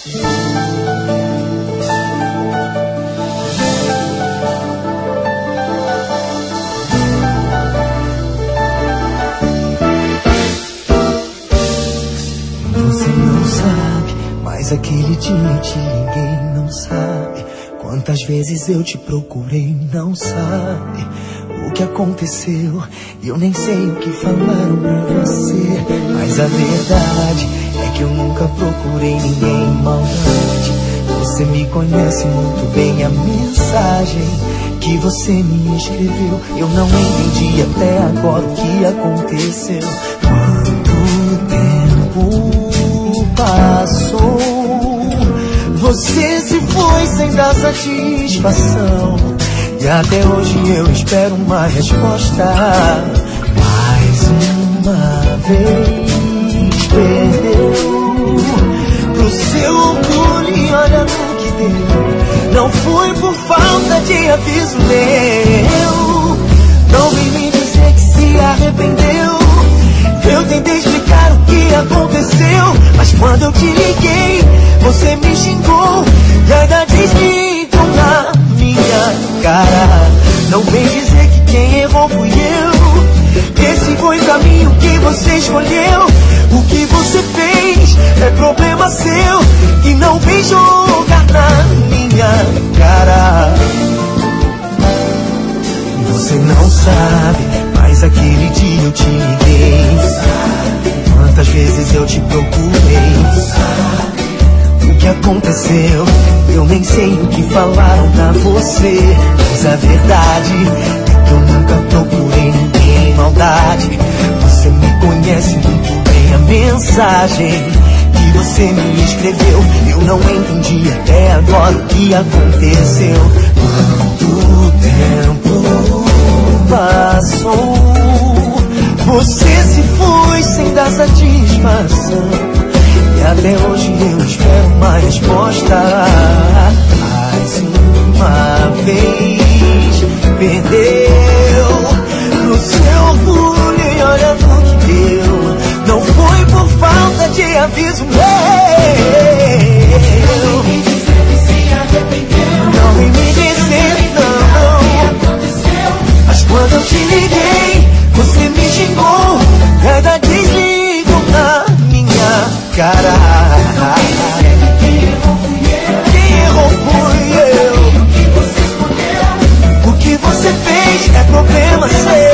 Você não sabe, mas aquele dia eu te liguei, não sabe. Quantas vezes eu te procurei, não sabe o que aconteceu. E eu nem sei o que falaram pra você, mas a verdade é que eu nunca procurei ninguém em maldade. Você me conhece muito bem, a mensagem que você me escreveu eu não entendi até agora o que aconteceu. Quanto tempo passou, você se foi sem dar satisfação, e até hoje eu espero uma resposta. Mais uma vez perdeu pro seu orgulho e olha no que deu. Não foi por falta de aviso meu, não vem me dizer que se arrependeu. Eu tentei explicar o que aconteceu, mas quando eu te liguei, você me xingou e ainda desligou na minha cara. Não vem dizer que quem errou fui eu. Esse foi o caminho que você escolheu. O que você fez é problema seu, e não vem jogar na minha cara. Você não sabe, mas aquele dia eu te liguei. Quantas vezes eu te procurei. O que aconteceu, eu nem sei o que falaram pra você, mas a verdade é que eu nunca procurei ninguém em maldade. Você me conhece muito bem, a mensagem que você me escreveu eu não entendi até agora o que aconteceu. Quanto tempo passou, você se foi sem dar satisfação, e até hoje eu espero uma resposta. Mais uma vez perdeu no seu orgulho e olha no que deu. Não foi por falta de aviso meu. Não vem me dizer que se arrependeu. Não vem me dizer não. Mas quando eu te liguei, você me xingou, ainda desligou na minha cara. Quem errou fui eu. O que você fez é problema seu.